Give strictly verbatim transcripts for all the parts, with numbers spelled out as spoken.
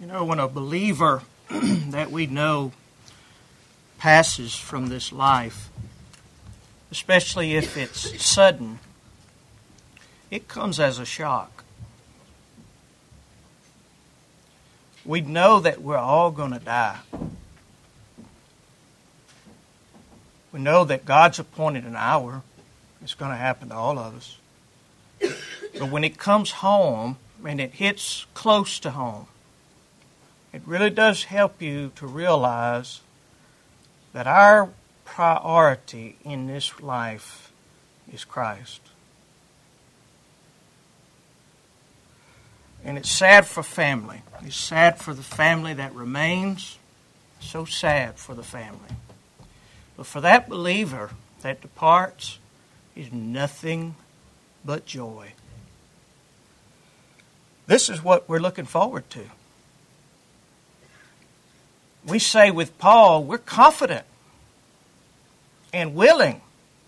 You know, when a believer that we know passes from this life, especially if it's sudden, it comes as a shock. We know that we're all going to die. We know that God's appointed an hour. It's going to happen to all of us. But when it comes home, and it hits close to home, it really does help you to realize that our priority in this life is Christ. And it's sad for family. It's sad for the family that remains. So sad for the family. But for that believer that departs is nothing but joy. This is what we're looking forward to. We say with Paul, we're confident and willing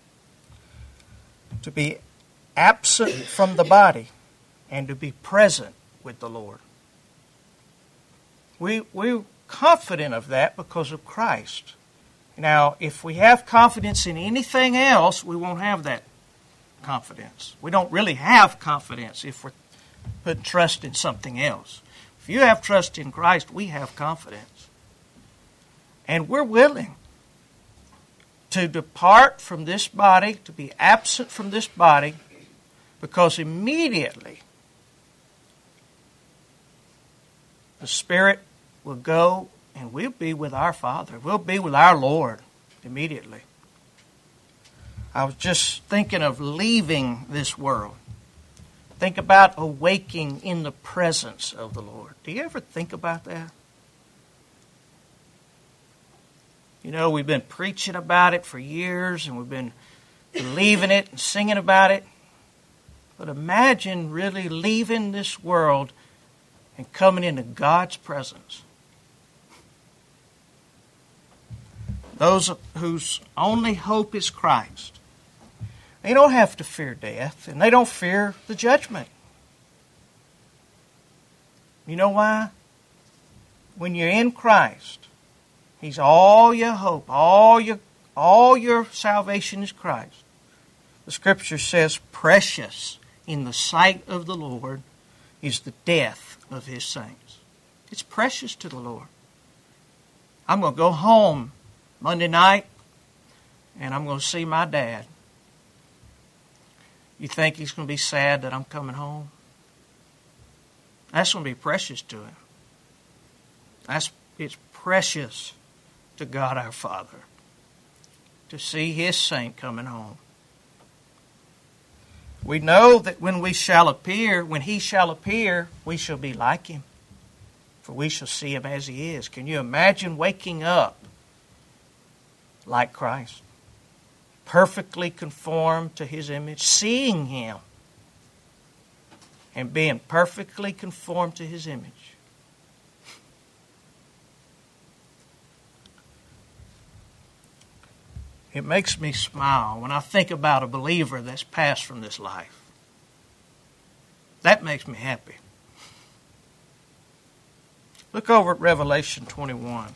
to be absent from the body and to be present with the Lord. We, we're confident of that because of Christ. Now, if we have confidence in anything else, we won't have that confidence. We don't really have confidence if we're putting trust in something else. If you have trust in Christ, we have confidence. And we're willing to depart from this body, to be absent from this body, because immediately the Spirit will go and we'll be with our Father. We'll be with our Lord immediately. I was just thinking of leaving this world. Think about awaking in the presence of the Lord. Do you ever think about that? You know, we've been preaching about it for years, and we've been believing it and singing about it. But imagine really leaving this world and coming into God's presence. Those whose only hope is Christ, they don't have to fear death, and they don't fear the judgment. You know why? When you're in Christ, He's all your hope, all your all your salvation is Christ. The Scripture says, precious in the sight of the Lord is the death of His saints. It's precious to the Lord. I'm going to go home Monday night, and I'm going to see my dad. You think he's going to be sad that I'm coming home? That's going to be precious to him. That's it's precious to God our Father to see His saint coming home. We know that when we shall appear, when He shall appear, we shall be like Him, for we shall see Him as He is. Can you imagine waking up like Christ? Perfectly conformed to His image, seeing Him and being perfectly conformed to His image. It makes me smile when I think about a believer that's passed from this life. That makes me happy. Look over at Revelation twenty-one.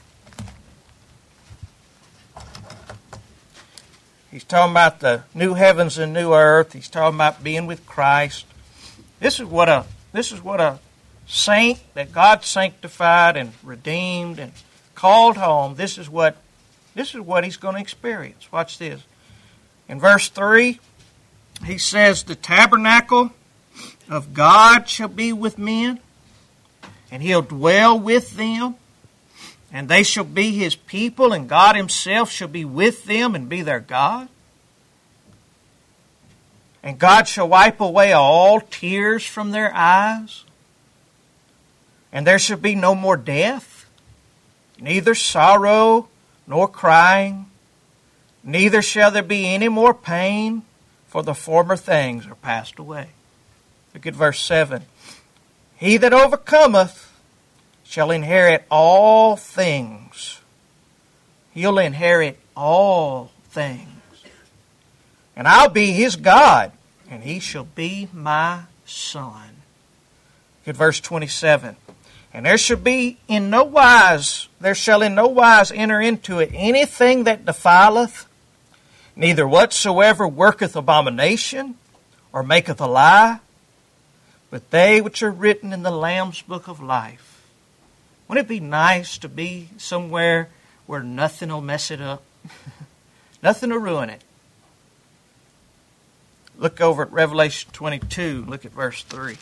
He's talking about the new heavens and new earth. He's talking about being with Christ. This is what a this is what a saint that God sanctified and redeemed and called home. This is what this is what he's going to experience. Watch this. In verse three, he says, "The tabernacle of God shall be with men, and He'll dwell with them. And they shall be His people, and God Himself shall be with them and be their God. And God shall wipe away all tears from their eyes. And there shall be no more death, neither sorrow nor crying, neither shall there be any more pain, for the former things are passed away." Look at verse seven. "He that overcometh shall inherit all things." He'll inherit all things. "And I'll be his God, and he shall be my son." Look at verse twenty-seven. And there shall be in no wise, there shall in no wise enter into it anything that defileth, neither whatsoever worketh abomination, or maketh a lie, but they which are written in the Lamb's book of life. Wouldn't it be nice to be somewhere where nothing will mess it up? Nothing will ruin it. Look over at Revelation twenty-two. Look at verse three.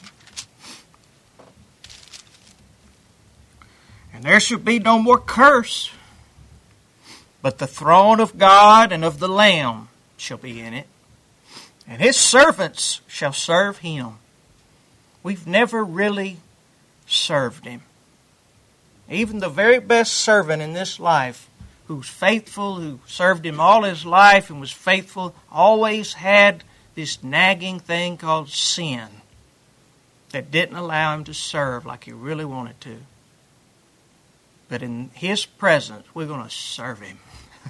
And there shall be no more curse, but the throne of God and of the Lamb shall be in it, and his servants shall serve him. We've never really served him. Even the very best servant in this life, who's faithful, who served him all his life and was faithful, always had this nagging thing called sin that didn't allow him to serve like he really wanted to. But in his presence, we're going to serve him.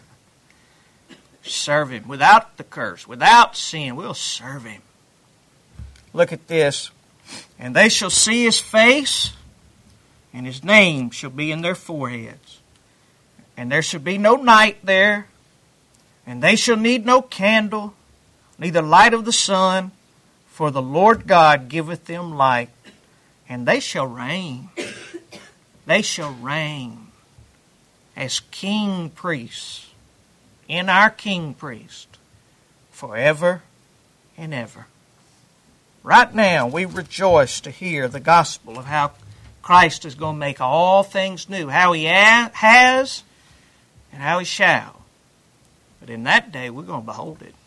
Serve him without the curse, without sin. We'll serve him. Look at this. And they shall see his face, and his name shall be in their foreheads. And there shall be no night there, and they shall need no candle, neither light of the sun, for the Lord God giveth them light, and they shall reign. They shall reign as king priests in our king priest forever and ever. Right now, we rejoice to hear the gospel of how Christ is going to make all things new, how he has and how he shall. But in that day, we're going to behold it.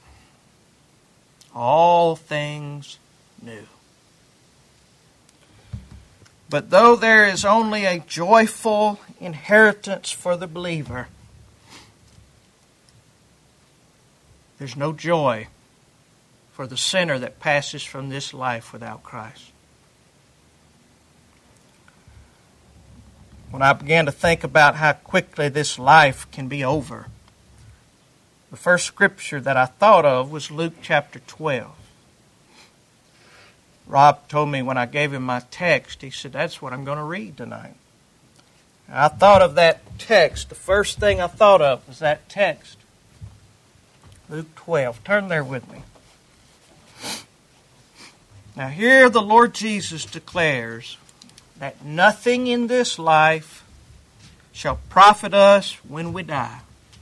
All things new. But though there is only a joyful inheritance for the believer, there's no joy for the sinner that passes from this life without Christ. When I began to think about how quickly this life can be over, the first scripture that I thought of was Luke chapter twelve. Rob told me when I gave him my text, he said, that's what I'm going to read tonight. And I thought of that text. The first thing I thought of was that text. Luke twelve. Turn there with me. Now here the Lord Jesus declares that nothing in this life shall profit us when we die.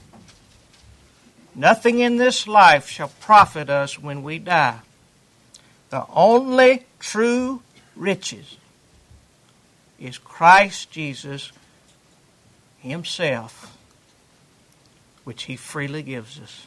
Nothing in this life shall profit us when we die. The only true riches is Christ Jesus himself, which he freely gives us.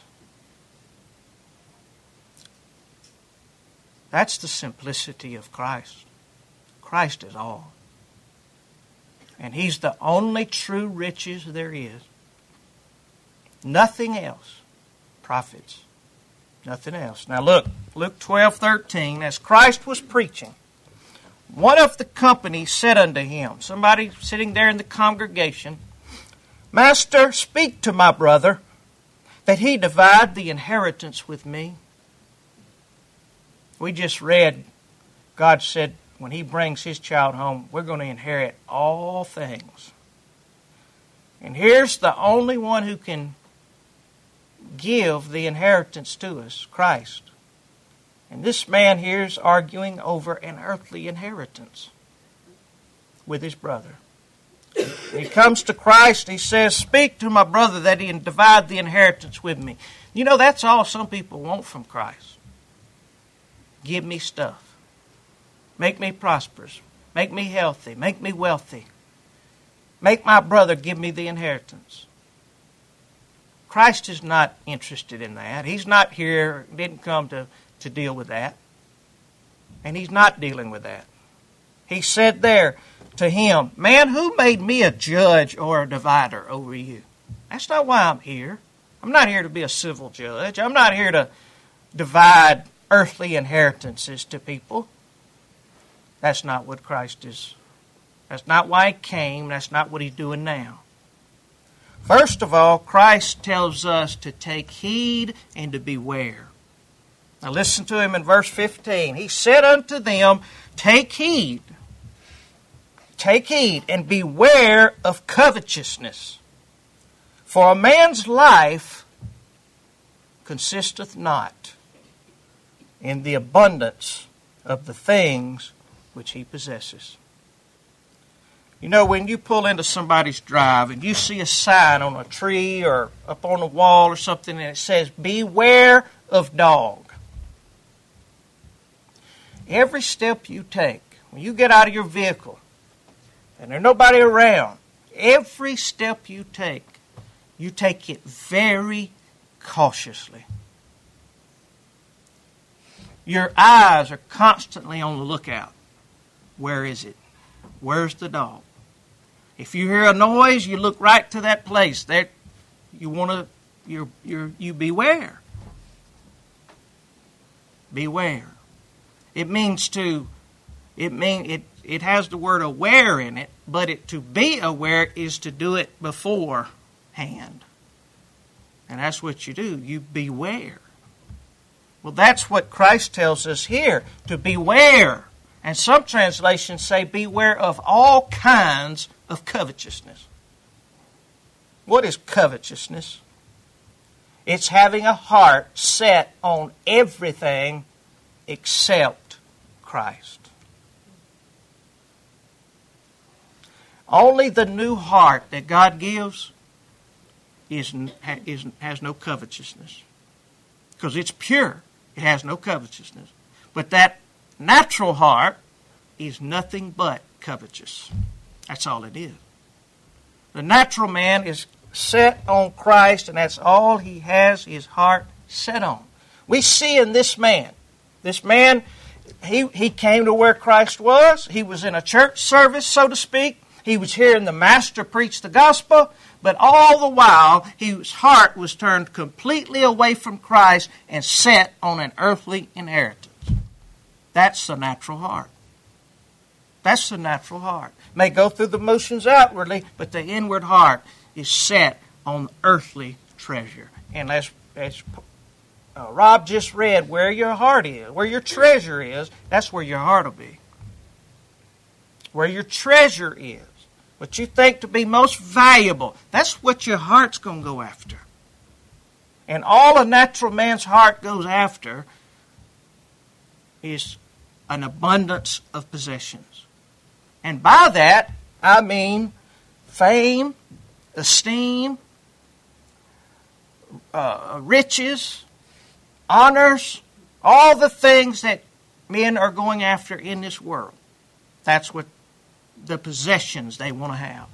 That's the simplicity of Christ. Christ is all. And he's the only true riches there is. Nothing else profits. Nothing else. Now look, Luke twelve thirteen, as Christ was preaching, one of the company said unto him, somebody sitting there in the congregation, Master, speak to my brother, that he divide the inheritance with me. We just read, God said, when he brings his child home, we're going to inherit all things. And here's the only one who can give the inheritance to us, Christ. And this man here is arguing over an earthly inheritance with his brother. When he comes to Christ, he says, speak to my brother that he can divide the inheritance with me. You know, that's all some people want from Christ. Give me stuff. Make me prosperous. Make me healthy. Make me wealthy. Make my brother give me the inheritance. Christ is not interested in that. He's not here, didn't come to, to deal with that. And he's not dealing with that. He said there to him, man, who made me a judge or a divider over you? That's not why I'm here. I'm not here to be a civil judge. I'm not here to divide earthly inheritances to people. That's not what Christ is. That's not why he came. That's not what he's doing now. First of all, Christ tells us to take heed and to beware. Now listen to him in verse fifteen. He said unto them, take heed take heed and beware of covetousness. For a man's life consisteth not in the abundance of the things which he possesses. You know, when you pull into somebody's drive and you see a sign on a tree or up on a wall or something and it says, beware of dog. Every step you take, when you get out of your vehicle and there's nobody around, every step you take, you take it very cautiously. Your eyes are constantly on the lookout. Where is it? Where's the dog? If you hear a noise, you look right to that place. There, you want to, you you you beware. Beware. It means to, it mean it it has the word aware in it, but it to be aware is to do it beforehand, and that's what you do. You beware. Well, that's what Christ tells us here, to beware. And some translations say, beware of all kinds of covetousness. What is covetousness? It's having a heart set on everything except Christ. Only the new heart that God gives is, is, has no covetousness. Because it's pure. It has no covetousness. But that natural heart is nothing but covetous. That's all it is. The natural man is set on Christ, and that's all he has his heart set on. We see in this man, this man, he, he came to where Christ was. He was in a church service, so to speak. He was hearing the Master preach the gospel, but all the while his heart was turned completely away from Christ and set on an earthly inheritance. That's the natural heart. That's the natural heart. May go through the motions outwardly, but the inward heart is set on earthly treasure. And as, as uh, Rob just read, where your heart is, where your treasure is, that's where your heart will be. Where your treasure is, what you think to be most valuable, that's what your heart's going to go after. And all a natural man's heart goes after is an abundance of possessions. And by that, I mean fame, esteem, uh, riches, honors, all the things that men are going after in this world. That's what the possessions they want to have.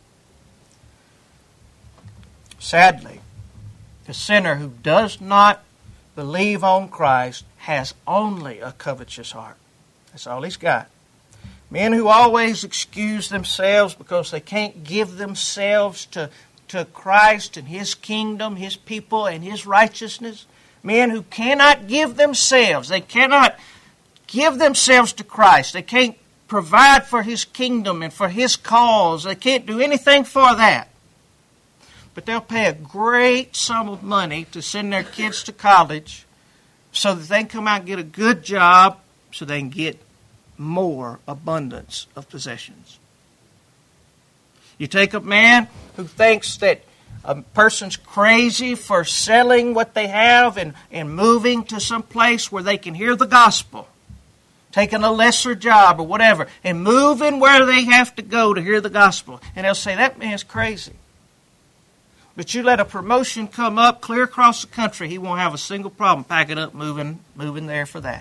Sadly, the sinner who does not believe on Christ has only a covetous heart. That's all he's got. Men who always excuse themselves because they can't give themselves to, to Christ and His kingdom, His people, and His righteousness. Men who cannot give themselves. They cannot give themselves to Christ. They can't provide for His kingdom and for His cause. They can't do anything for that. But they'll pay a great sum of money to send their kids to college so that they can come out and get a good job so they can get more abundance of possessions. You take a man who thinks that a person's crazy for selling what they have and, and moving to some place where they can hear the gospel, taking a lesser job or whatever, and moving where they have to go to hear the gospel. And they'll say, that man's crazy. But you let a promotion come up clear across the country, he won't have a single problem packing up, moving, moving there for that.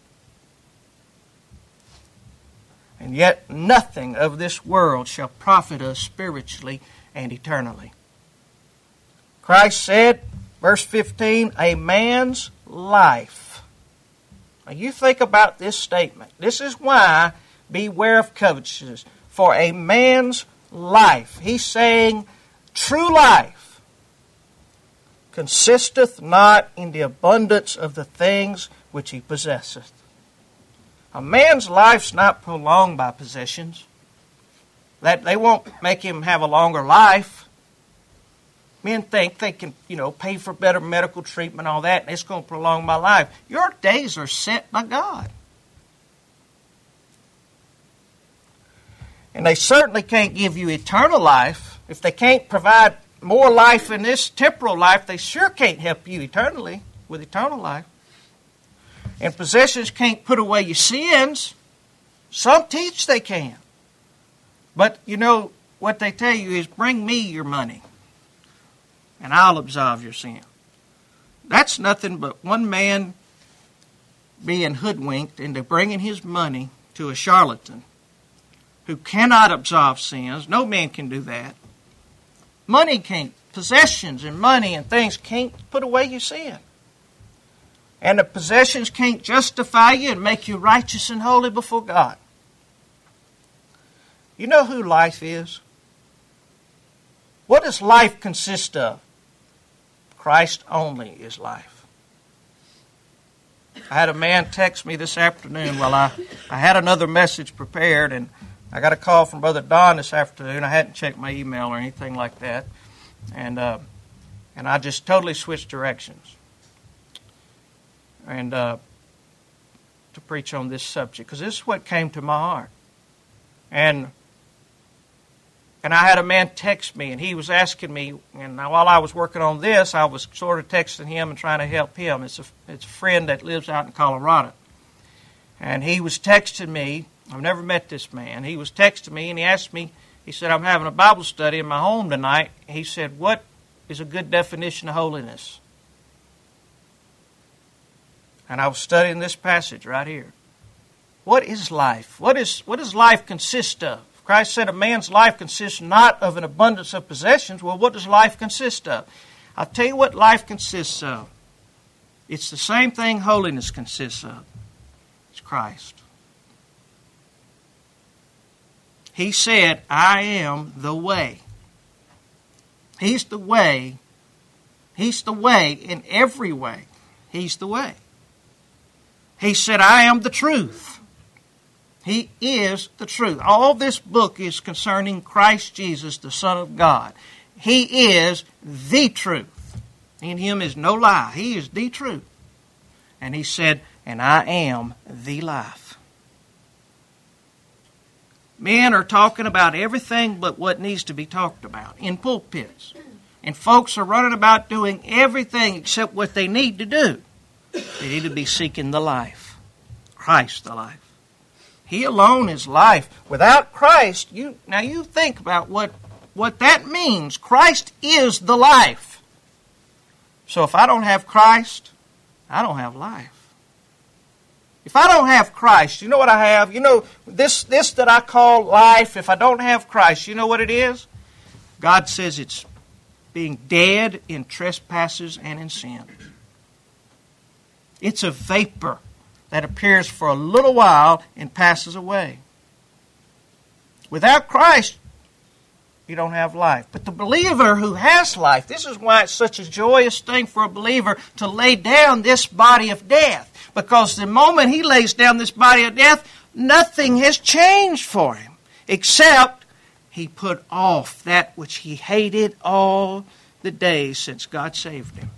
And yet nothing of this world shall profit us spiritually and eternally. Christ said, verse fifteen, a man's life. Now you think about this statement. This is why beware of covetousness. For a man's life. He's saying true life consisteth not in the abundance of the things which he possesseth. A man's life's not prolonged by possessions. That they won't make him have a longer life. Men think they can, you know, pay for better medical treatment, all that, and it's going to prolong my life. Your days are set by God. And they certainly can't give you eternal life. If they can't provide more life in this temporal life, they sure can't help you eternally with eternal life. And possessions can't put away your sins. Some teach they can. But you know, what they tell you is, bring me your money and I'll absolve your sin. That's nothing but one man being hoodwinked into bringing his money to a charlatan who cannot absolve sins. No man can do that. Money can't, possessions and money and things can't put away your sin. And the possessions can't justify you and make you righteous and holy before God. You know who life is? What does life consist of? Christ only is life. I had a man text me this afternoon while I, I had another message prepared, and I got a call from Brother Don this afternoon. I hadn't checked my email or anything like that. And uh, and I just totally switched directions. And uh, to preach on this subject, because this is what came to my heart. And and I had a man text me, and he was asking me, and while I was working on this, I was sort of texting him and trying to help him. It's a, it's a friend that lives out in Colorado. And he was texting me. I've never met this man. He was texting me, and he asked me, he said, I'm having a Bible study in my home tonight. He said, what is a good definition of holiness? And I was studying this passage right here. What is life? What is what does life consist of? Christ said a man's life consists not of an abundance of possessions. Well, what does life consist of? I'll tell you what life consists of. It's the same thing holiness consists of. It's Christ. He said, I am the way. He's the way. He's the way in every way. He's the way. He said, I am the truth. He is the truth. All this book is concerning Christ Jesus, the Son of God. He is the truth. In Him is no lie. He is the truth. And He said, and I am the life. Men are talking about everything but what needs to be talked about in pulpits. And folks are running about doing everything except what they need to do. They need to be seeking the life. Christ the life. He alone is life. Without Christ, you now you think about what, what that means. Christ is the life. So if I don't have Christ, I don't have life. If I don't have Christ, you know what I have? You know, this, this that I call life, if I don't have Christ, you know what it is? God says it's being dead in trespasses and in sin. It's a vapor that appears for a little while and passes away. Without Christ, you don't have life. But the believer who has life, this is why it's such a joyous thing for a believer to lay down this body of death. Because the moment he lays down this body of death, nothing has changed for him. Except he put off that which he hated all the days since God saved him.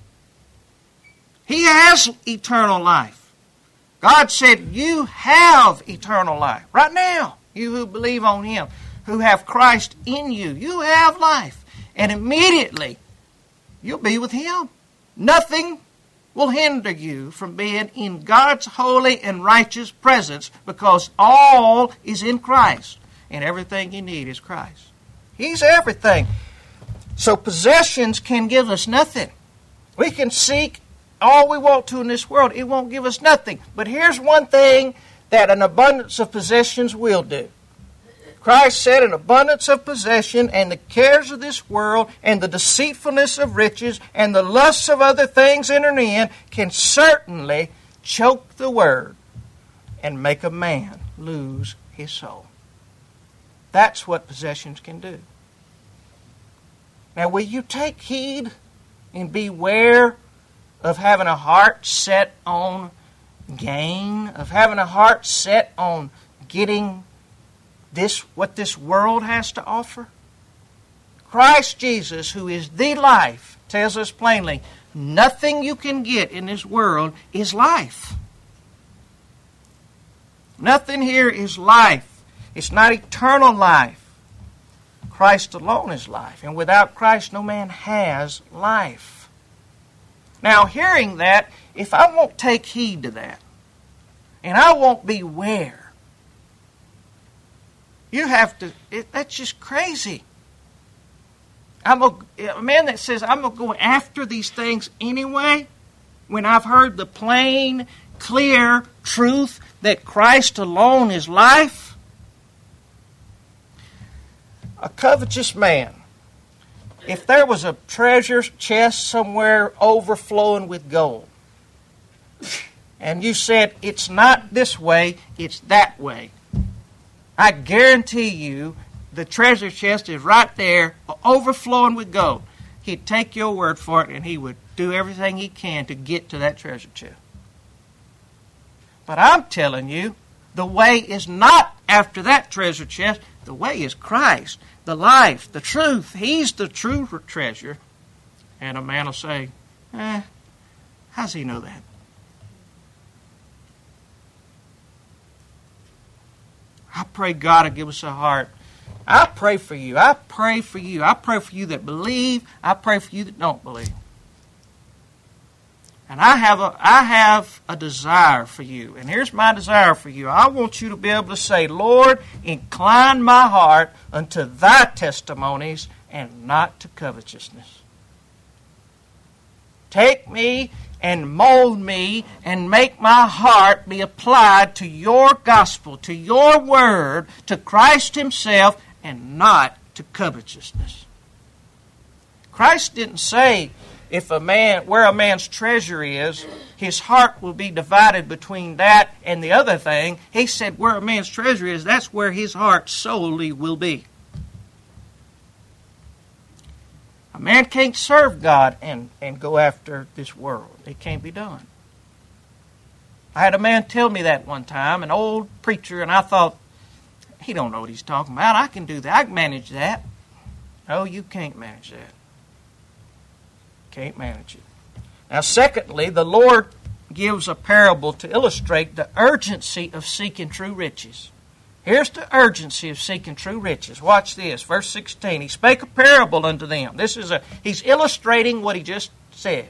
He has eternal life. God said, you have eternal life. Right now, you who believe on Him, who have Christ in you, you have life. And immediately, you'll be with Him. Nothing will hinder you from being in God's holy and righteous presence, because all is in Christ. And everything you need is Christ. He's everything. So possessions can give us nothing. We can seek all we want to in this world. It won't give us nothing. But here's one thing that an abundance of possessions will do. Christ said an abundance of possession and the cares of this world and the deceitfulness of riches and the lusts of other things entering in can certainly choke the word and make a man lose his soul. That's what possessions can do. Now, will you take heed and beware of having a heart set on gain, of having a heart set on getting this, what this world has to offer? Christ Jesus, who is the life, tells us plainly, nothing you can get in this world is life. Nothing here is life. It's not eternal life. Christ alone is life, and without Christ no man has life. Now, hearing that, if I won't take heed to that, and I won't beware, you have to, it, that's just crazy. I'm a, a man that says, I'm going to go after these things anyway, when I've heard the plain, clear truth that Christ alone is life. A covetous man, if there was a treasure chest somewhere overflowing with gold, and you said, it's not this way, it's that way, I guarantee you the treasure chest is right there, overflowing with gold. He'd take your word for it, and he would do everything he can to get to that treasure chest. But I'm telling you, the way is not after that treasure chest. The way is Christ, the life, the truth. He's the true treasure. And a man will say, eh, how's he know that? I pray God will give us a heart. I pray for you. I pray for you. I pray for you that believe. I pray for you that don't believe. And I have a I have a desire for you. And here's my desire for you. I want you to be able to say, Lord, incline my heart unto thy testimonies and not to covetousness. Take me and mold me and make my heart be applied to your gospel, to your word, to Christ himself, and not to covetousness. Christ didn't say, if a man, where a man's treasure is, his heart will be divided between that and the other thing. He said, where a man's treasure is, that's where his heart solely will be. A man can't serve God and, and go after this world. It can't be done. I had a man tell me that one time, an old preacher, and I thought, he don't know what he's talking about. I can do that. I can manage that. No, you can't manage that. Can't manage it. Now, secondly, the Lord gives a parable to illustrate the urgency of seeking true riches. Here's the urgency of seeking true riches. Watch this, verse sixteen. He spake a parable unto them. This is a he's illustrating what he just said.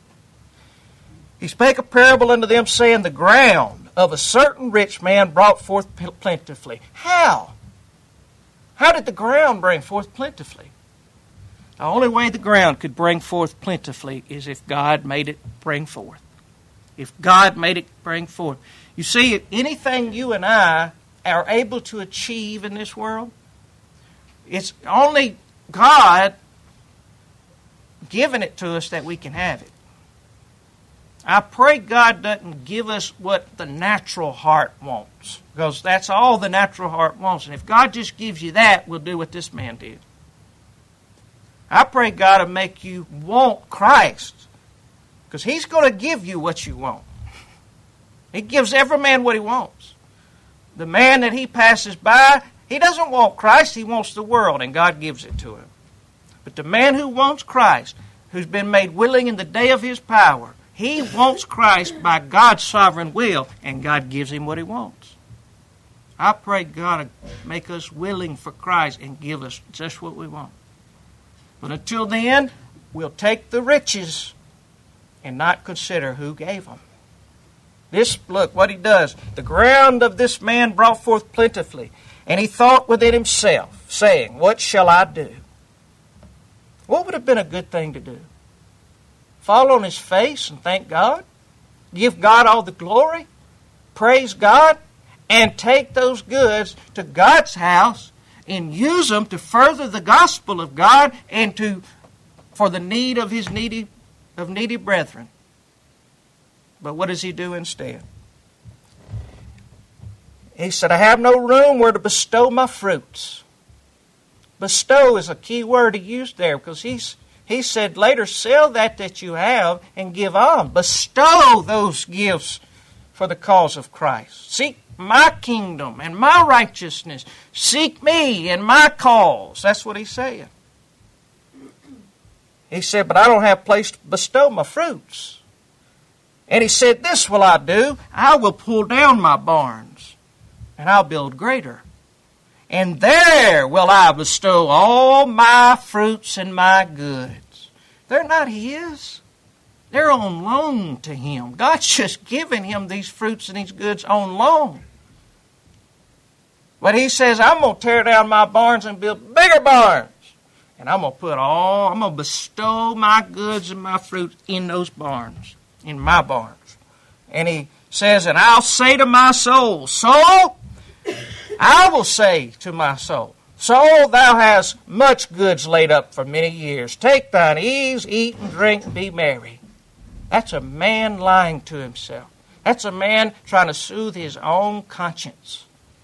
He spake a parable unto them, saying, the ground of a certain rich man brought forth plentifully. How? How did the ground bring forth plentifully? The only way the ground could bring forth plentifully is if God made it bring forth. If God made it bring forth. You see, anything you and I are able to achieve in this world, it's only God giving it to us that we can have it. I pray God doesn't give us what the natural heart wants, because that's all the natural heart wants. And if God just gives you that, we'll do what this man did. I pray God will make you want Christ, because he's going to give you what you want. He gives every man what he wants. The man that he passes by, he doesn't want Christ, he wants the world, and God gives it to him. But the man who wants Christ, who's been made willing in the day of his power, he wants Christ by God's sovereign will, and God gives him what he wants. I pray God will make us willing for Christ and give us just what we want. But until then, we'll take the riches and not consider who gave them. This, look what he does. The ground of this man brought forth plentifully, and he thought within himself, saying, what shall I do? What would have been a good thing to do? Fall on his face and thank God? Give God all the glory? Praise God? And take those goods to God's house and use them to further the gospel of God and to for the need of his needy of needy brethren. But what does he do instead? He said, I have no room where to bestow my fruits. Bestow is a key word he used there, because he's he said later, sell that that you have and give on. Bestow those gifts for the cause of Christ. Seek my kingdom and my righteousness. Seek me and my cause. That's what he's saying. He said, but I don't have place to bestow my fruits. And he said, this will I do. I will pull down my barns, and I'll build greater. and there will I bestow all my fruits and my goods. They're not his. They're on loan to him. God's just giving him these fruits and these goods on loan. But he says, I'm going to tear down my barns and build bigger barns. And I'm going to put all, I'm going to bestow my goods and my fruits in those barns, in my barns. And he says, and I'll say to my soul, soul, I will say to my soul, soul, thou hast much goods laid up for many years. Take thine ease, eat and drink, and be merry. That's a man lying to himself. That's a man trying to soothe his own conscience.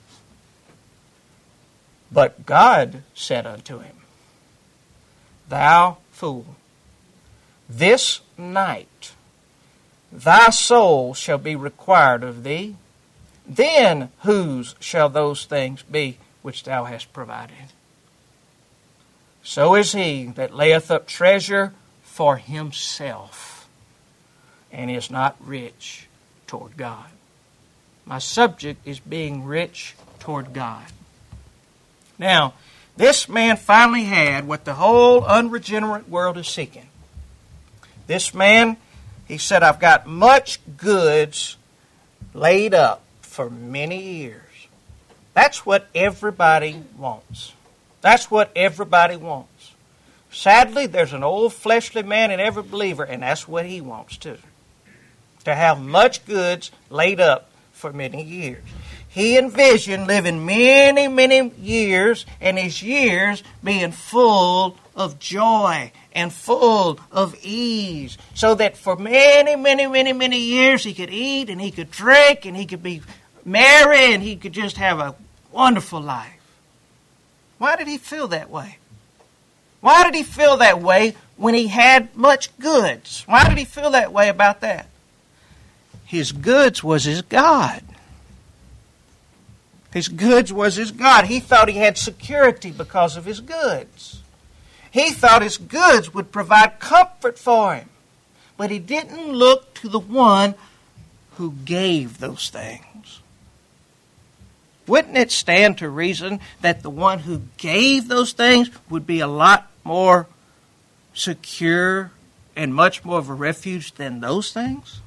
But God said unto him, thou fool, this night thy soul shall be required of thee. Then whose shall those things be which thou hast provided? So is he that layeth up treasure for himself, and is not rich toward God. My subject is being rich toward God. Now, this man finally had what the whole unregenerate world is seeking. This man, he said, I've got much goods laid up for many years. That's what everybody wants. That's what everybody wants. Sadly, there's an old fleshly man in every believer, and that's what he wants too. To have much goods laid up for many years. He envisioned living many, many years, and his years being full of joy and full of ease, so that for many, many, many, many years he could eat and he could drink and he could be merry and he could just have a wonderful life. Why did he feel that way? Why did he feel that way when he had much goods? Why did he feel that way about that? His goods was his God. His goods was his God. He thought he had security because of his goods. He thought his goods would provide comfort for him. But he didn't look to the one who gave those things. Wouldn't it stand to reason that the one who gave those things would be a lot more secure and much more of a refuge than those things?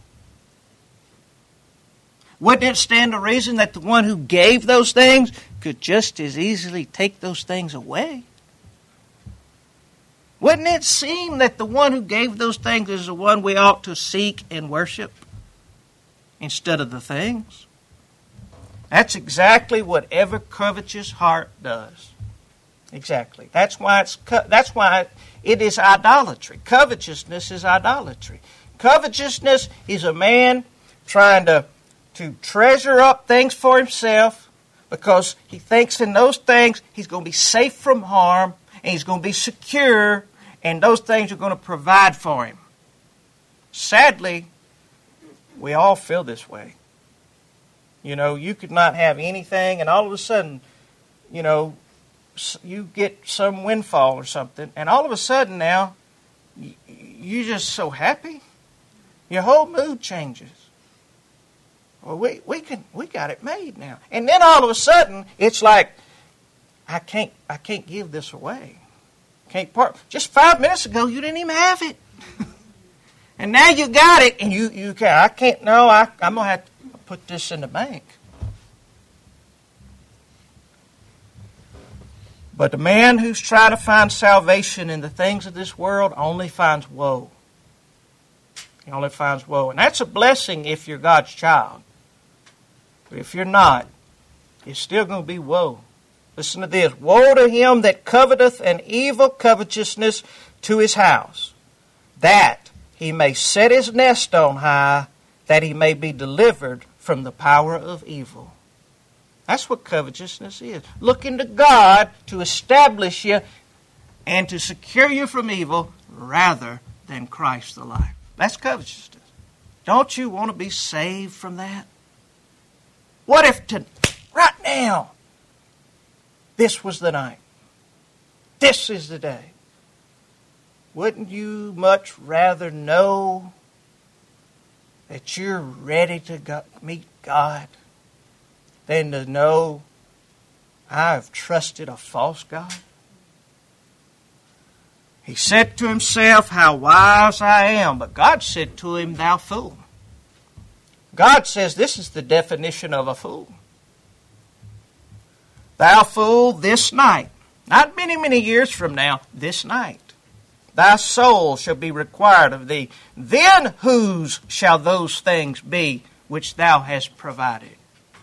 Wouldn't it stand to reason that the one who gave those things could just as easily take those things away? Wouldn't it seem that the one who gave those things is the one we ought to seek and worship instead of the things? That's exactly what every covetous heart does. Exactly. That's why it's that's why it is idolatry. Covetousness is idolatry. Covetousness is a man trying to to treasure up things for himself because he thinks in those things he's going to be safe from harm and he's going to be secure and those things are going to provide for him. Sadly, we all feel this way. You know, you could not have anything and all of a sudden, you know, you get some windfall or something and all of a sudden now you're just so happy. Your whole mood changes. Well, we we can we got it made now, and then all of a sudden it's like I can't I can't give this away. Can't part. Just five minutes ago you didn't even have it, and now you got it, and you you can I can't. No, I I'm gonna have to put this in the bank. But the man who's trying to find salvation in the things of this world only finds woe. He only finds woe, and that's a blessing if you're God's child. But if you're not, it's still going to be woe. Listen to this. Woe to him that coveteth an evil covetousness to his house, that he may set his nest on high, that he may be delivered from the power of evil. That's what covetousness is. Looking to God to establish you and to secure you from evil rather than Christ the life. That's covetousness. Don't you want to be saved from that? What if to, right now, this was the night? This is the day. Wouldn't you much rather know that you're ready to go, meet God than to know I have trusted a false God? He said to himself, how wise I am. But God said to him, thou fool. God says this is the definition of a fool. Thou fool, this night, not many, many years from now, this night, thy soul shall be required of thee. Then whose shall those things be which thou hast provided?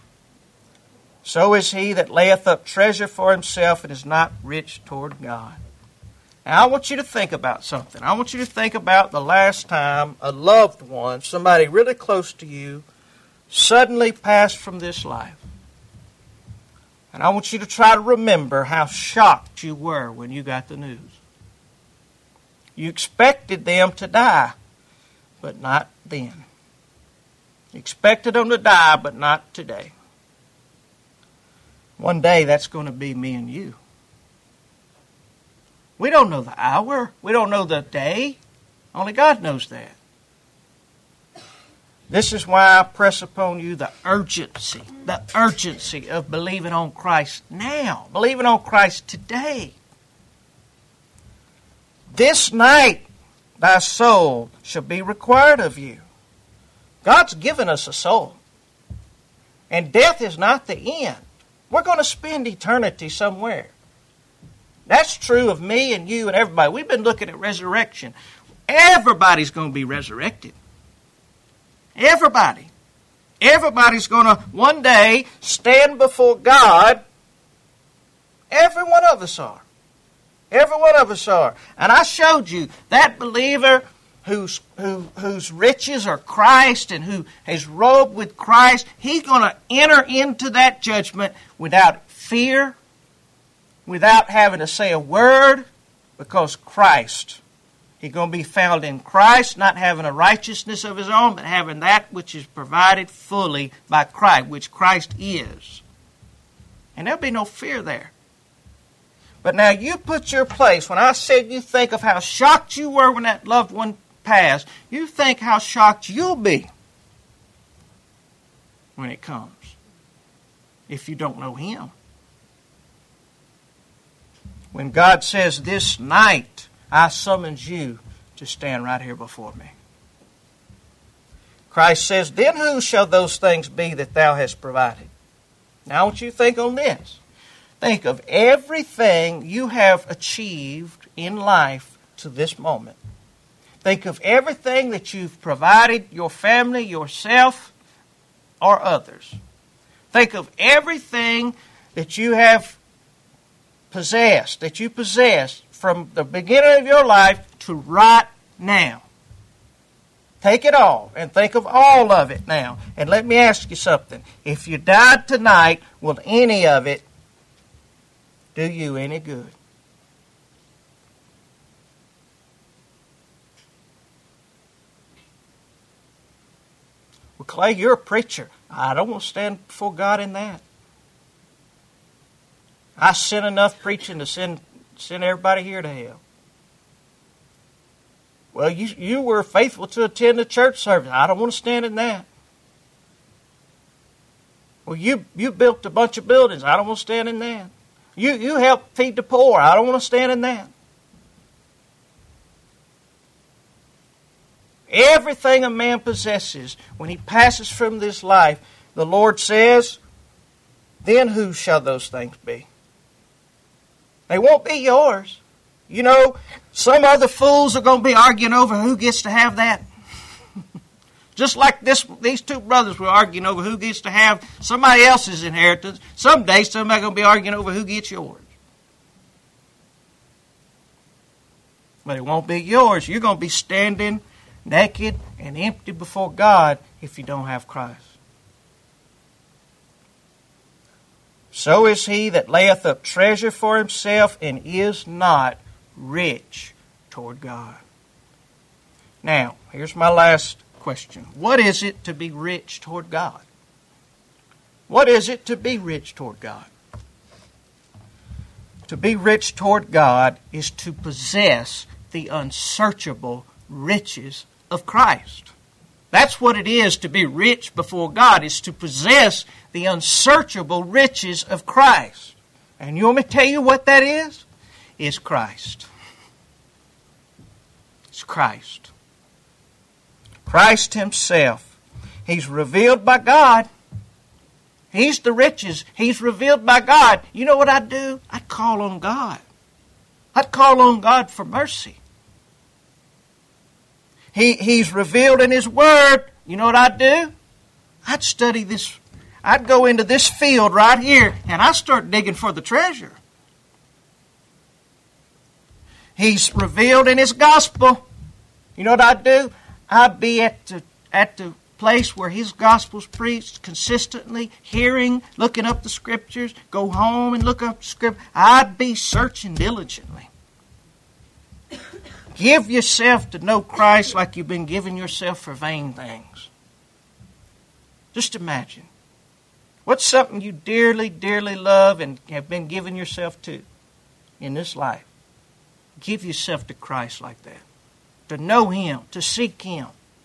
So is he that layeth up treasure for himself and is not rich toward God. Now I want you to think about something. I want you to think about the last time a loved one, somebody really close to you, suddenly passed from this life. And I want you to try to remember how shocked you were when you got the news. You expected them to die, but not then. You expected them to die, but not today. One day that's going to be me and you. We don't know the hour. We don't know the day. Only God knows that. This is why I press upon you the urgency, the urgency of believing on Christ now, believing on Christ today. This night thy soul shall be required of you. God's given us a soul. And death is not the end. We're going to spend eternity somewhere. That's true of me and you and everybody. We've been looking at resurrection. Everybody's going to be resurrected. Everybody. Everybody's going to one day stand before God. Every one of us are. Every one of us are. And I showed you that believer whose, who, whose riches are Christ and who is robed with Christ, he's going to enter into that judgment without fear, without having to say a word, because Christ, he's going to be found in Christ, not having a righteousness of his own, but having that which is provided fully by Christ, which Christ is. And there'll be no fear there. But now you put your place, when I said you think of how shocked you were when that loved one passed, you think how shocked you'll be when it comes, if you don't know him. When God says, this night I summons you to stand right here before me. Christ says, then who shall those things be that thou hast provided? Now I want you to think on this. Think of everything you have achieved in life to this moment. Think of everything that you've provided your family, yourself, or others. Think of everything that you have possessed, that you possess from the beginning of your life to right now. Take it all and think of all of it now. And let me ask you something. If you died tonight, will any of it do you any good? Well, Clay, you're a preacher. I don't want to stand before God in that. I sin enough preaching to send send everybody here to hell. Well, you you were faithful to attend the church service. I don't want to stand in that. Well, you, you built a bunch of buildings. I don't want to stand in that. You, you helped feed the poor. I don't want to stand in that. Everything a man possesses, when he passes from this life, the Lord says, then whose shall those things be? They won't be yours. You know, some other fools are going to be arguing over who gets to have that. Just like this, these two brothers were arguing over who gets to have somebody else's inheritance. Someday somebody's going to be arguing over who gets yours. But it won't be yours. You're going to be standing naked and empty before God if you don't have Christ. So is he that layeth up treasure for himself and is not rich toward God. Now, here's my last question. What is it to be rich toward God? What is it to be rich toward God? To be rich toward God is to possess the unsearchable riches of Christ. That's what it is to be rich before God, is to possess the unsearchable riches of Christ. And you want me to tell you what that is? It's Christ. It's Christ. Christ himself. He's revealed by God. He's the riches. He's revealed by God. You know what I'd do? I'd call on God. I'd call on God for mercy. He, he's revealed in His Word. You know what I'd do? I'd study this. I'd go into this field right here and I'd start digging for the treasure. He's revealed in His gospel. You know what I'd do? I'd be at the, at the place where His gospel's preached consistently, hearing, looking up the scriptures, go home and look up the script. I'd be searching diligently. Give yourself to know Christ like you've been giving yourself for vain things. Just imagine. What's something you dearly, dearly love and have been giving yourself to in this life? Give yourself to Christ like that. To know Him, to seek Him.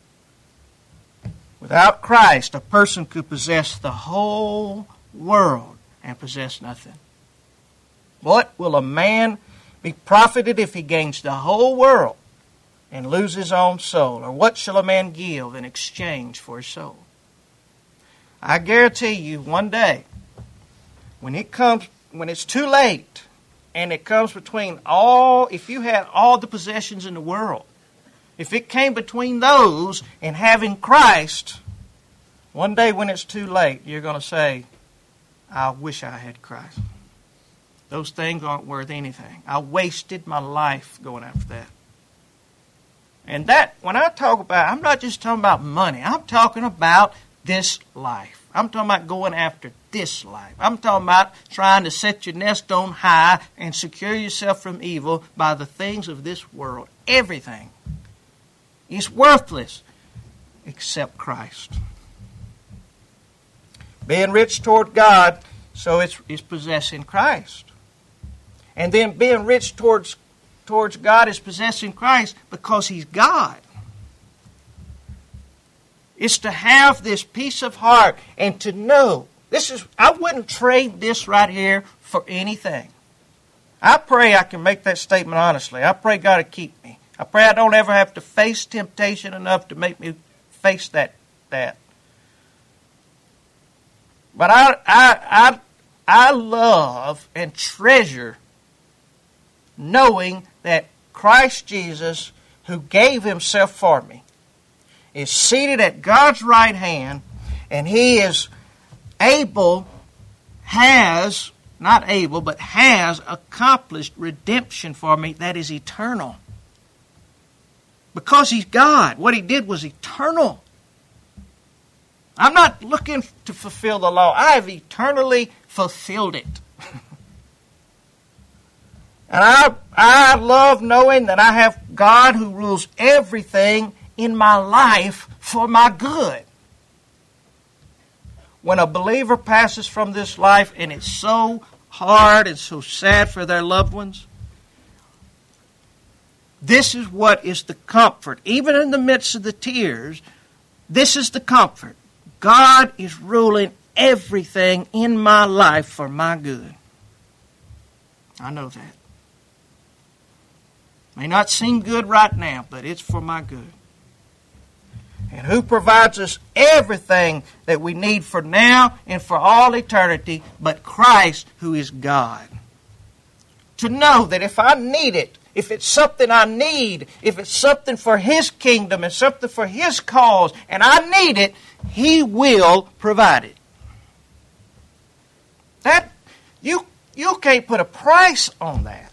Without Christ, a person could possess the whole world and possess nothing. What will a man be profited if he gains the whole world and lose his own soul? Or what shall a man give in exchange for his soul? I guarantee you one day, when it comes, when it's too late, and it comes between all, if you had all the possessions in the world, if it came between those and having Christ, one day when it's too late, you're going to say, I wish I had Christ. Those things aren't worth anything. I wasted my life going after that. And that, when I talk about, I'm not just talking about money. I'm talking about this life. I'm talking about going after this life. I'm talking about trying to set your nest on high and secure yourself from evil by the things of this world. Everything is worthless except Christ. Being rich toward God, so it's, it's possessing Christ. And then being rich towards, towards God is possessing Christ because He's God. It's to have this peace of heart and to know. This is, I wouldn't trade this right here for anything. I pray I can make that statement honestly. I pray God to keep me. I pray I don't ever have to face temptation enough to make me face that. that. But I, I, I, I love and treasure knowing that Christ Jesus, who gave Himself for me, is seated at God's right hand, and He is able, has, not able, but has accomplished redemption for me that is eternal. Because He's God. What He did was eternal. I'm not looking to fulfill the law. I have eternally fulfilled it. And I, I love knowing that I have God who rules everything in my life for my good. When a believer passes from this life and it's so hard and so sad for their loved ones, this is what is the comfort. Even in the midst of the tears, this is the comfort. God is ruling everything in my life for my good. I know that. May not seem good right now, but it's for my good. And who provides us everything that we need for now and for all eternity, but Christ, who is God. To know that if I need it, if it's something I need, if it's something for His kingdom and something for His cause, and I need it, He will provide it. That you you can't put a price on that.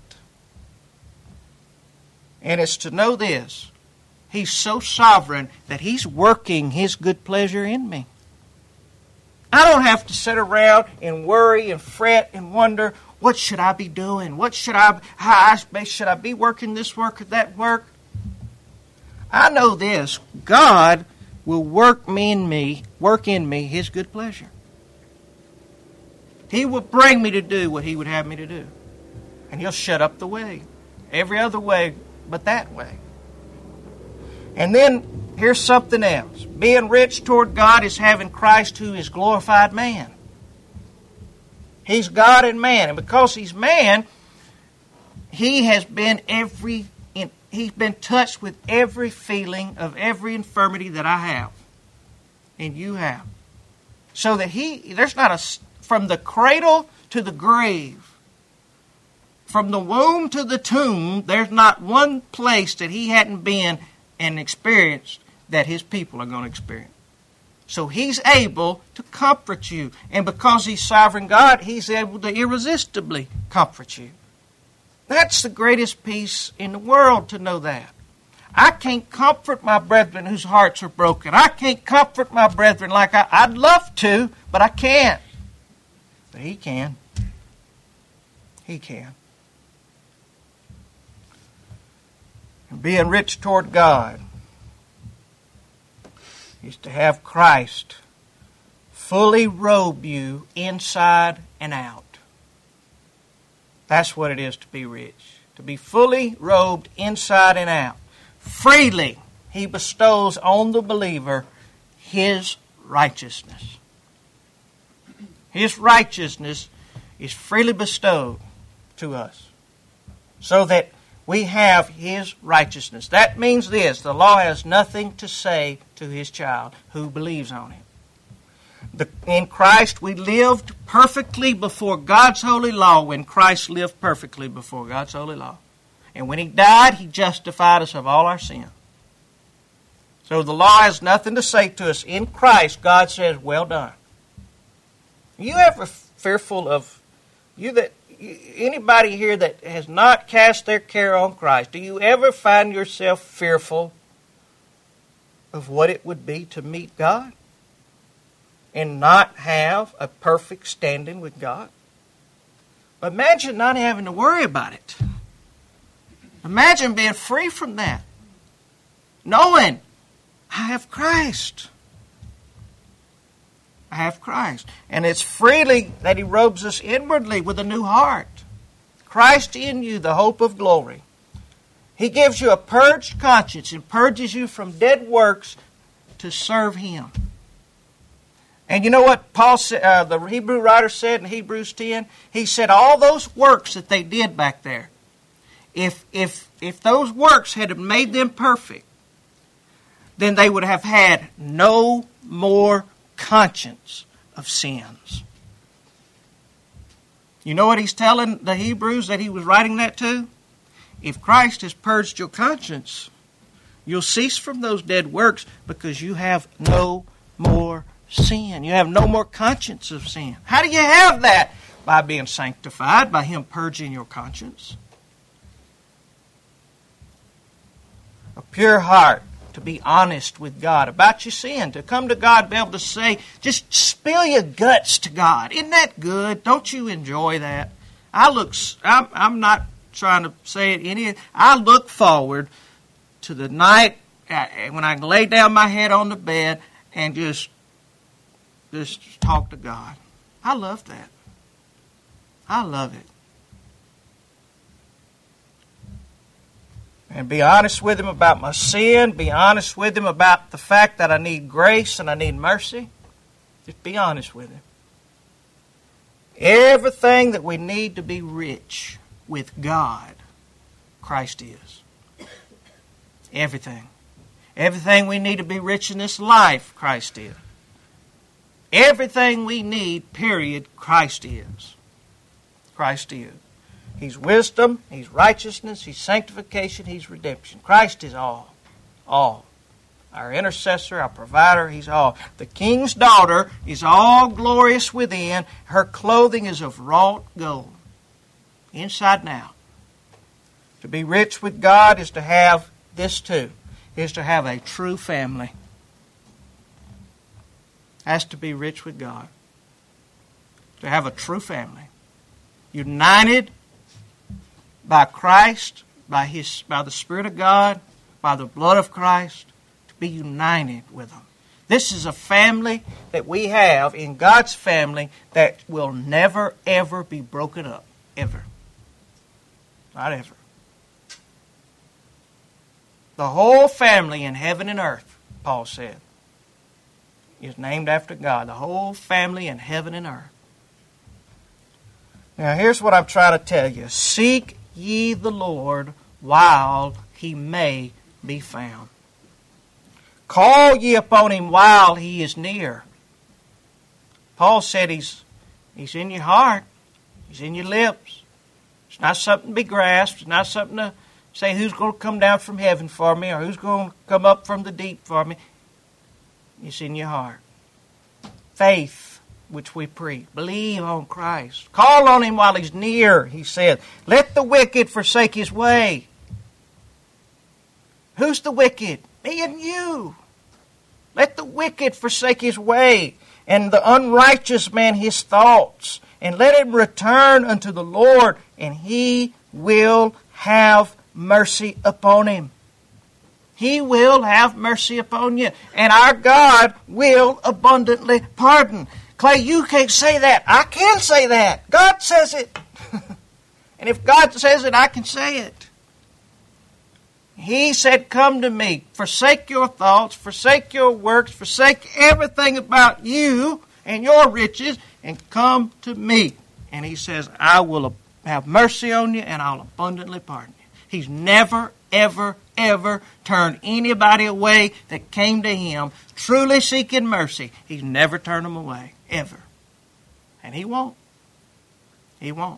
And it's to know this. He's so sovereign that He's working His good pleasure in me. I don't have to sit around and worry and fret and wonder, what should I be doing? What should I, how I, should I be working this work or that work? I know this. God will work me in me, work in me His good pleasure. He will bring me to do what He would have me to do. And He'll shut up the way. Every other way but that way. And then here's something else. Being rich toward God is having Christ, who is glorified man. He's God and man. And because He's man, He has been every, He's been touched with every feeling of every infirmity that I have. And you have. So that He, there's not a, from the cradle to the grave, from the womb to the tomb, there's not one place that He hadn't been and experienced that His people are going to experience. So He's able to comfort you. And because He's sovereign God, He's able to irresistibly comfort you. That's the greatest peace in the world, to know that. I can't comfort my brethren whose hearts are broken. I can't comfort my brethren like I, I'd love to, but I can't. But He can. He can. And being rich toward God is to have Christ fully robe you inside and out. That's what it is to be rich. To be fully robed inside and out. Freely He bestows on the believer His righteousness. His righteousness is freely bestowed to us so that we have His righteousness. That means this: the law has nothing to say to His child who believes on Him. The, in Christ we lived perfectly before God's holy law when Christ lived perfectly before God's holy law. And when He died, He justified us of all our sin. So the law has nothing to say to us. In Christ, God says, well done. Are you ever fearful of, you that anybody here that has not cast their care on Christ, do you ever find yourself fearful of what it would be to meet God and not have a perfect standing with God? But imagine not having to worry about it. Imagine being free from that. Knowing, I have Christ. I have Christ. And it's freely that He robes us inwardly with a new heart. Christ in you, the hope of glory. He gives you a purged conscience and purges you from dead works to serve Him. And you know what Paul, uh, the Hebrew writer said in Hebrews ten? He said all those works that they did back there, if, if, if those works had made them perfect, then they would have had no more conscience of sins. You know what he's telling the Hebrews that he was writing that to? If Christ has purged your conscience, you'll cease from those dead works because you have no more sin. You have no more conscience of sin. How do you have that? By being sanctified, by Him purging your conscience. A pure heart, to be honest with God about your sin, to come to God, be able to say, just spill your guts to God. Isn't that good? Don't you enjoy that? I look, I'm, I'm not trying to say it any, I look forward to the night when I can lay down my head on the bed and just, just talk to God. I love that. I love it. And be honest with Him about my sin. Be honest with Him about the fact that I need grace and I need mercy. Just be honest with Him. Everything that we need to be rich with God, Christ is. Everything. Everything we need to be rich in this life, Christ is. Everything we need, period, Christ is. Christ is. He's wisdom, He's righteousness, He's sanctification, He's redemption. Christ is all. All. Our intercessor, our provider, He's all. The king's daughter is all glorious within. Her clothing is of wrought gold. Inside and out. To be rich with God is to have this too. Is to have a true family. Has to be rich with God. To have a true family. United by Christ, by His, by the Spirit of God, by the blood of Christ, to be united with Him. This is a family that we have in God's family that will never, ever be broken up. Ever. Not ever. The whole family in heaven and earth, Paul said, is named after God. The whole family in heaven and earth. Now here's what I'm trying to tell you. Seek ye the Lord while he may be found. Call ye upon him while he is near. Paul said he's, he's in your heart. He's in your lips. It's not something to be grasped. It's not something to say who's going to come down from heaven for me or who's going to come up from the deep for me. It's in your heart. Faith, which we preach. Believe on Christ. Call on him while he's near, he said. Let the wicked forsake his way. Who's the wicked? Me and you. Let the wicked forsake his way, and the unrighteous man his thoughts, and let him return unto the Lord, and he will have mercy upon him. He will have mercy upon you, and our God will abundantly pardon. Clay, you can't say that. I can say that. God says it. And if God says it, I can say it. He said, come to me. Forsake your thoughts, forsake your works, forsake everything about you and your riches, and come to me. And he says, I will have mercy on you, and I'll abundantly pardon you. He's never, ever, ever turned anybody away that came to him truly seeking mercy. He's never turned them away, ever. And he won't. He won't.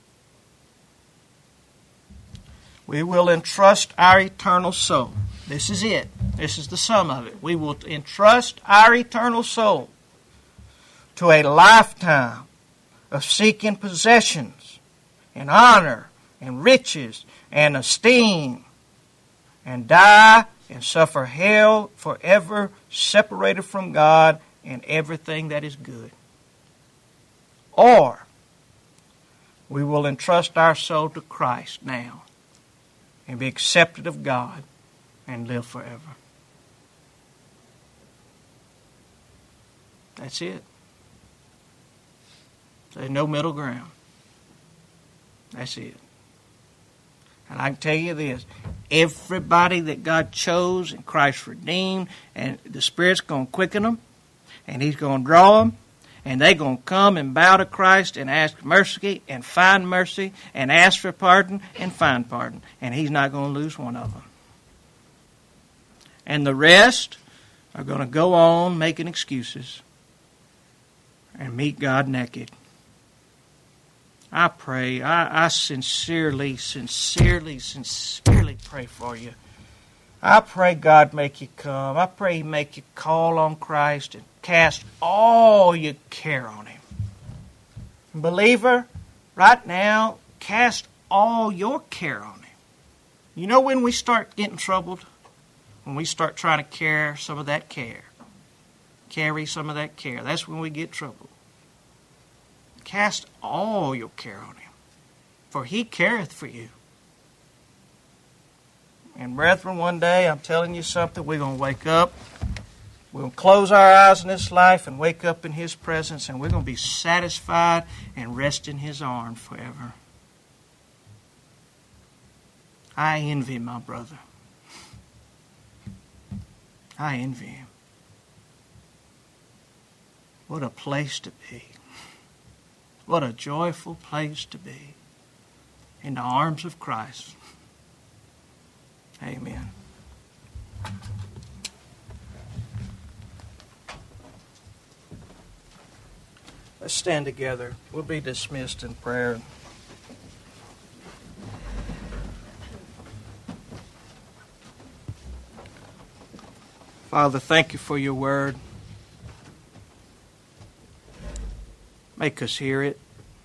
We will entrust our eternal soul. This is it. This is the sum of it. We will entrust our eternal soul to a lifetime of seeking possessions and honor and riches and esteem, and die and suffer hell forever, separated from God and everything that is good. Or we will entrust our soul to Christ now and be accepted of God and live forever. That's it. There's no middle ground. That's it. And I can tell you this, everybody that God chose and Christ redeemed, and the Spirit's going to quicken them, and He's going to draw them, and they're going to come and bow to Christ and ask mercy and find mercy and ask for pardon and find pardon. And He's not going to lose one of them. And the rest are going to go on making excuses and meet God naked. I pray, I, I sincerely, sincerely, sincerely pray for you. I pray God make you come. I pray He make you call on Christ and cast all your care on Him. Believer, right now, cast all your care on Him. You know when we start getting troubled? When we start trying to carry some of that care. Carry some of that care. That's when we get troubled. Cast all your care on Him, for He careth for you. And brethren, one day, I'm telling you something, we're going to wake up. We're going to close our eyes in this life and wake up in His presence, and we're going to be satisfied and rest in His arms forever. I envy my brother. I envy him. What a place to be. What a joyful place to be. In the arms of Christ. Amen. Let's stand together. We'll be dismissed in prayer. Father, thank you for your word. Make us hear it.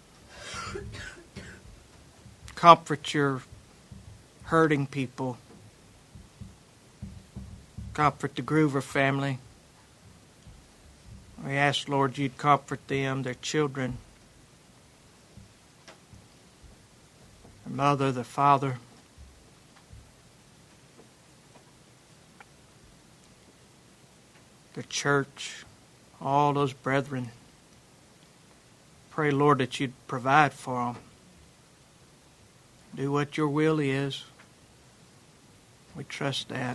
Comfort your hurting people. Comfort the Groover family. We ask, Lord, you'd comfort them, their children, their mother, their father. Their church, all those brethren. Pray, Lord, that you'd provide for them. Do what your will is. We trust that.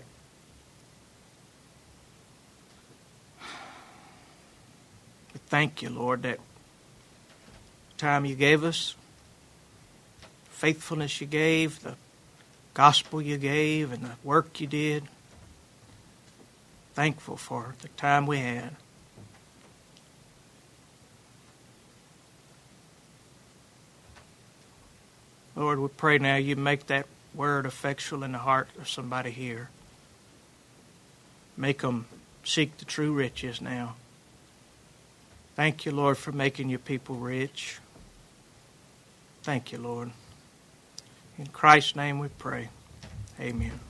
We thank you, Lord, that time you gave us, faithfulness you gave, the gospel you gave, and the work you did. Thankful for the time we had. Lord, we pray now you make that word effectual in the heart of somebody here. Make them seek the true riches now. Thank you, Lord, for making your people rich. Thank you, Lord. In Christ's name we pray. Amen.